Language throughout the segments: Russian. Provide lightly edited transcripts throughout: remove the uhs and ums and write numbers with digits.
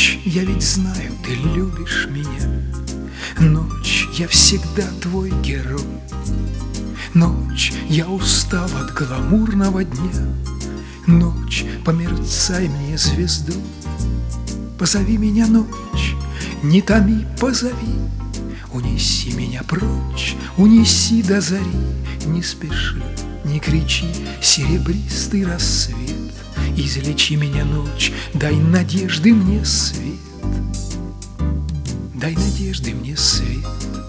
Ночь, я ведь знаю, ты любишь меня. Ночь, я всегда твой герой. Ночь, я устал от гламурного дня. Ночь, померцай мне звезду. Позови меня, ночь, не томи, позови. Унеси меня прочь, унеси до зари. Не спеши, не кричи, серебристый рассвет. Излечи меня, ночь, дай надежды мне свет. Дай надежды мне свет.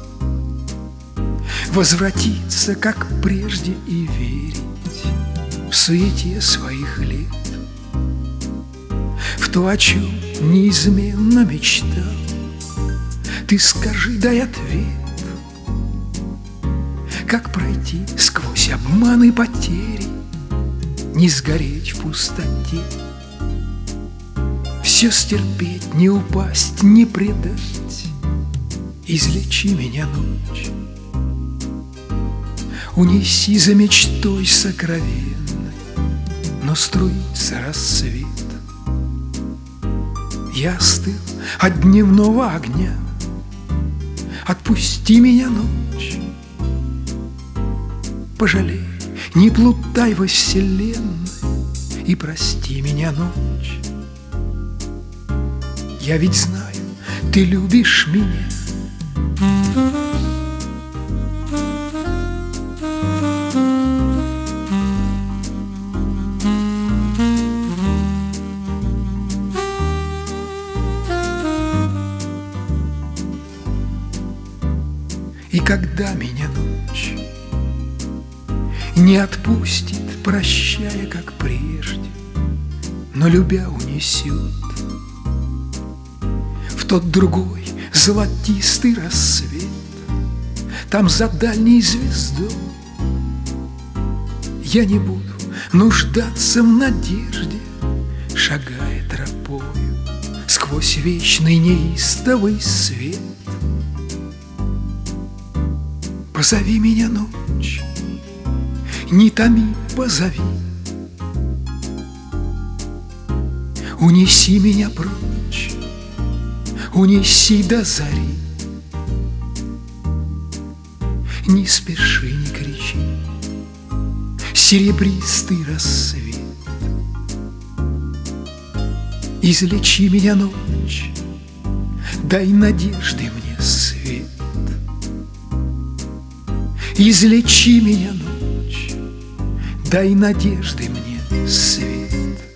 Возвратиться, как прежде, и верить в суете своих лет, в то, о чем неизменно мечтал. Ты скажи, дай ответ. Как пройти сквозь обман и потери, не сгореть в пустоте, все стерпеть, не упасть, не предать. Излечи меня, ночь, унеси за мечтой сокровенной, но струится рассвет. Я остыл от дневного огня. Отпусти меня, ночь, пожалей, не плутай во вселенной, и прости меня, ночь. Я ведь знаю, ты любишь меня. И когда меня ночь не отпустит, прощая, как прежде, но любя унесет в тот другой золотистый рассвет, там за дальней звездой, я не буду нуждаться в надежде, шагая тропою сквозь вечный неистовый свет. Позови меня, ночь, не томи, позови. Унеси меня прочь, унеси до зари. Не спеши, не кричи, серебристый рассвет. Излечи меня, ночь, дай надежды мне свет. Излечи меня, ночь, дай надежды мне свет.